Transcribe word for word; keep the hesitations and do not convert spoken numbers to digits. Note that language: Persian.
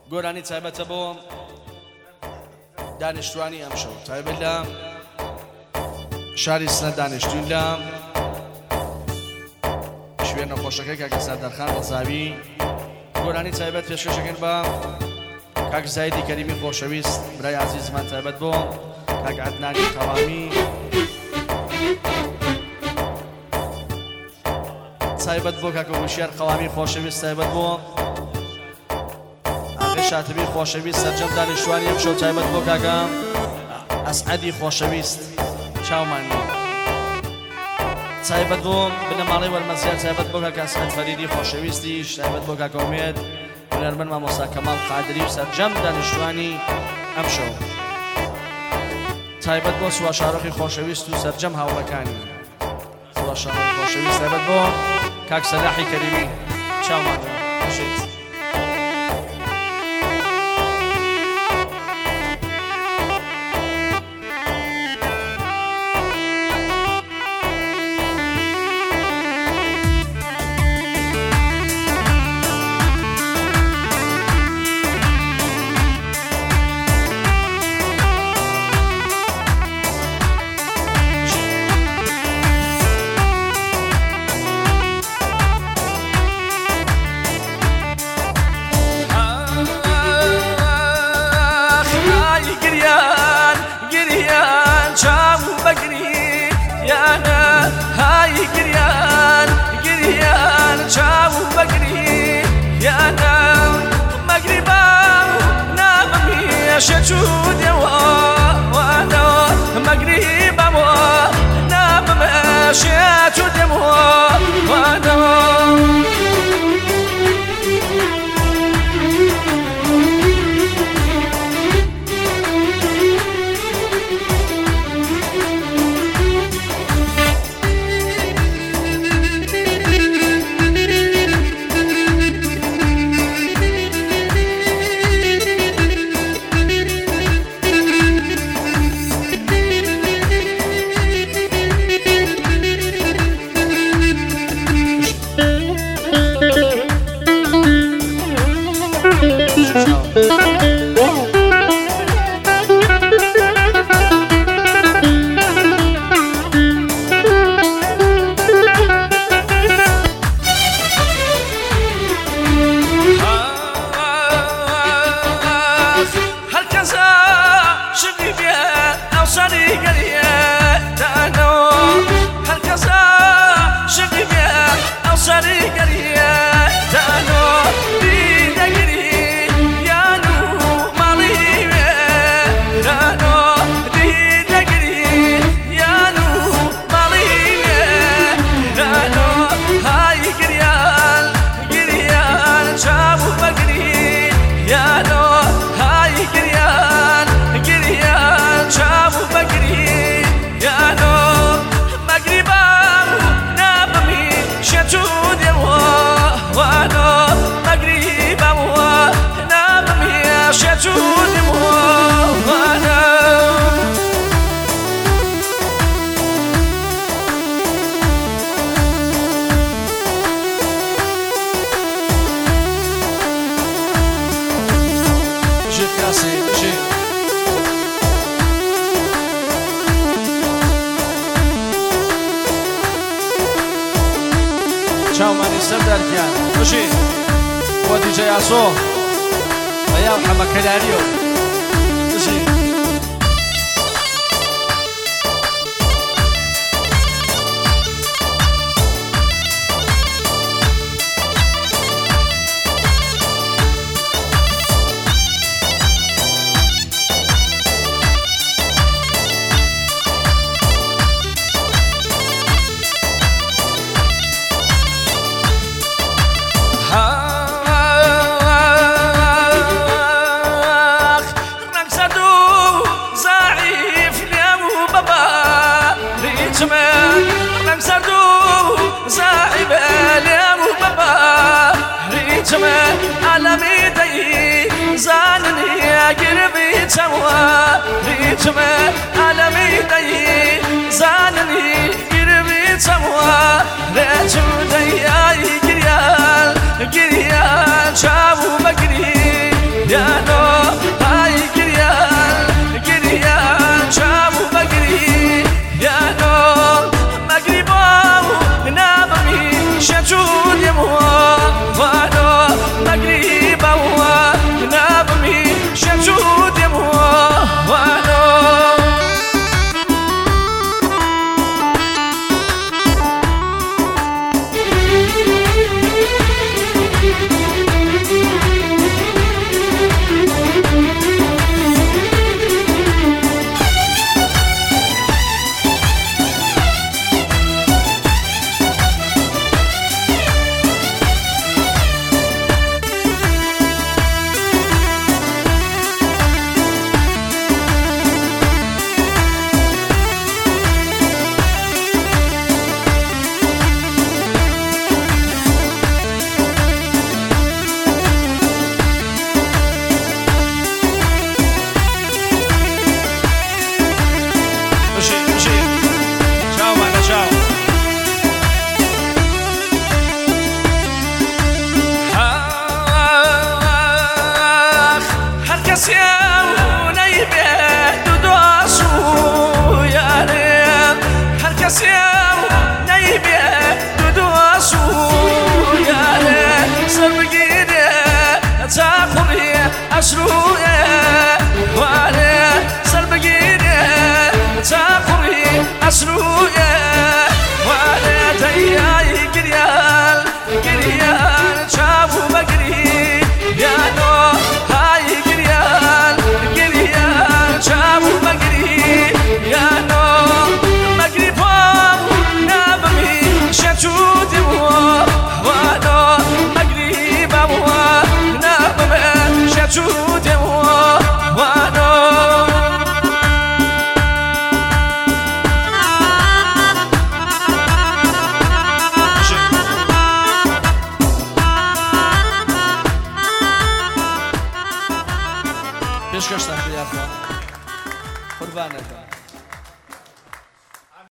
گۆرانی تایبەتە بۆ دانیشتوانی ئەمشەو تایبەت لە شاری سنە دانیشتوین لە شوێن نەخۆشەکەی کاکە سەردەرخان ڕەزاوی گۆرانی تایبەت پێشکەشەکەن بە کاک زایدی کەریمی خۆشەویست برای عەزیزمان تایبەت بۆ کاک عەدنانی قەوامی تایبەت بۆ کاکە وشیار قەوامی خۆشەویست تایبەت بۆ شاتبی خۆشەویست سەرجەم دانیشتوانی ئەمشەو تایبەت بۆ کاکە ئەسعەدی خۆشەویست چاومانی تایبەت بۆ بنەماڵەی وەرمەزیار تایبەت بۆ کاکە ئەسعەد فەریدی خۆشەویستیش تایبەت بۆ کاکە ئومێد هونەرمەند مامۆستا کەماڵ قادری و سەرجەم دانیشتوانی ئەمشەو تایبەت بۆ سووا شارۆخی خۆشەویست و سەرجەم هاوڵەکانی سووا شارۆخی خۆشەویست تایبەت بۆ کاک سەلاحی کەریمی چاومانی باشیت چاومانی سەردارکیان باشی بۆ دیجەی ئاسۆ بەیا محەممەد کەلاریۆ باشی عالمي دي زانني قربي توا ريتما عالمي دي زانني قربي توا ريتو دي قريال قريال شابو بقري يا کەسی نەیبێت دوو دۆش و یارێ هەر کەسی نەیبێت دوو دۆش و یارێ سەر بگیرێ چاقڕی ئەشروێ وارێ سەر بگیرێ چاقڕی ئەشروێ وارێ دەیای گریان گریان چاو بەگری یانۆ های گریان گریان چاو بەگری یانۆ مەگری پۆم نابمی شەچووتیوە وانۆ مەگری بەوە نابمێ شەچووتیوە وانۆ پێشکەشتان پێ یاخوا قوربانەکە